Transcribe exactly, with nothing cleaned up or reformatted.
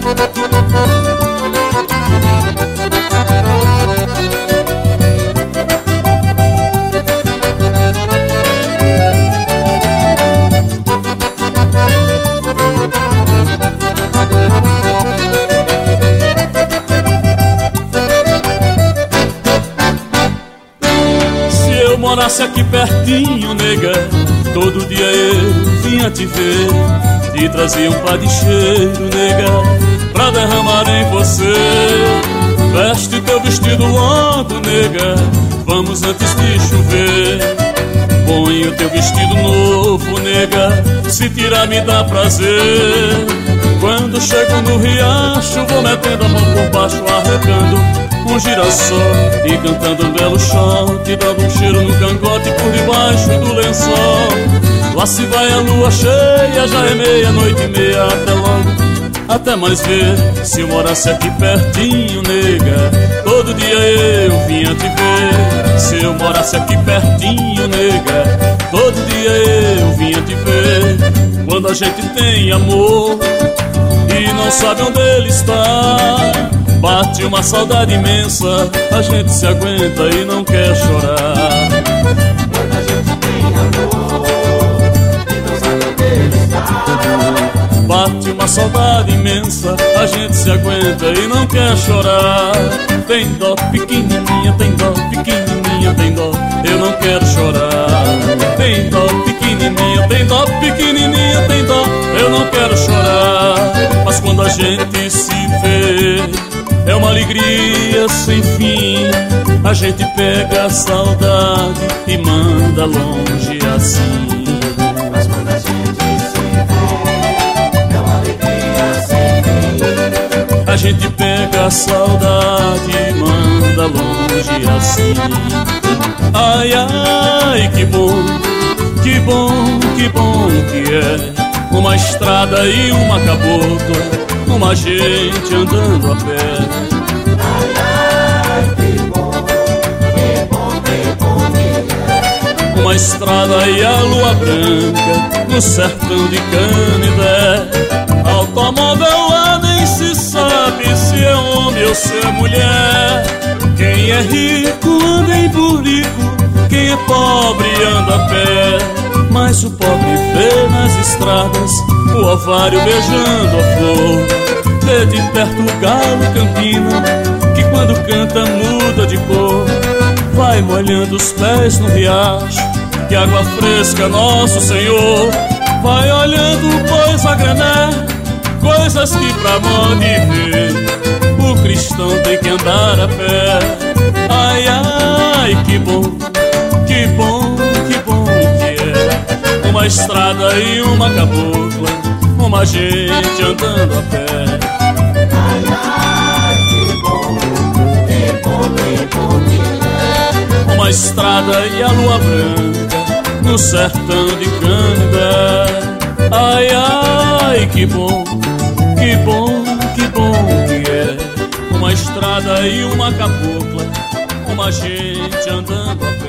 Morasse aqui pertinho, nega, todo dia eu vinha te ver. Te trazia um pá de cheiro, nega, pra derramar em você. Veste teu vestido alto, nega, vamos antes de chover. Põe o teu vestido novo, nega, se tirar me dá prazer. Quando chego no riacho, vou metendo a mão por baixo, arrancando um girassol e cantando um belo chão, te dando um cheiro no cangote por debaixo do lençol. Lá se vai a lua cheia, já é meia-noite e meia, até logo, até mais ver. Se eu morasse aqui pertinho, nega, todo dia eu vinha te ver. Se eu morasse aqui pertinho, nega, todo dia eu vinha te ver. Quando a gente tem amor e não sabe onde ele está, bate uma saudade imensa, a gente se aguenta e não quer chorar. Quando a gente tem amor e não sabe onde ele está, bate uma saudade imensa, a gente se aguenta e não quer chorar. Tem dó pequenininha, tem dó pequenininha, tem dó, eu não quero chorar. Tem dó pequenininha, tem dó pequenininha, tem dó, eu não quero chorar. Mas quando a gente se vê, é uma alegria sem fim. A gente pega a saudade e manda longe assim. Mas quando a gente se vê, é uma alegria sem fim. A gente pega a saudade e manda longe assim. Ai, ai, que bom, que bom, que bom que é uma estrada e uma cabocla, uma gente andando a pé. Ai, ai, que bom, que bom, que bom que é uma estrada e a lua branca no sertão de Canidé. Automóvel lá nem se sabe se é homem ou se é mulher. Quem é rico anda em burrico, quem é pobre anda a pé. Mas o pobre vê nas estradas o ovário beijando a flor. Vê de perto o galo campina, que quando canta muda de cor. Vai molhando os pés no riacho, que água fresca Nosso Senhor. Vai olhando pois a grané, coisas que pra moda ver o cristão tem que andar a pé. Ai, ai, que bom, que bom, que bom que é uma estrada e uma cabocla, uma gente andando a pé. Ai, ai, que bom, que bom, que bom que é uma estrada e a lua branca no sertão de Canidé. Ai, ai, que bom, que bom, que bom que é uma estrada e uma cabocla, uma gente andando a pé.